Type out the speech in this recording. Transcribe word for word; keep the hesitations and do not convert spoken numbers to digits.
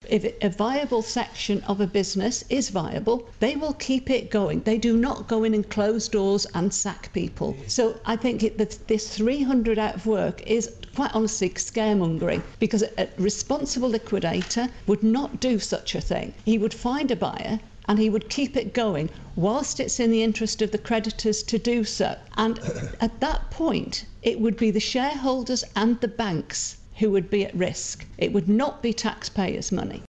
If a viable section of a business is viable, they will keep it going. They do not go in and close doors and sack people. So I think it, that this three hundred out of work is quite honestly scaremongering, because a responsible liquidator would not do such a thing. He would find a buyer and he would keep it going whilst it's in the interest of the creditors to do so. And at that point, it would be the shareholders and the banks who would be at risk. It would not be taxpayers' money.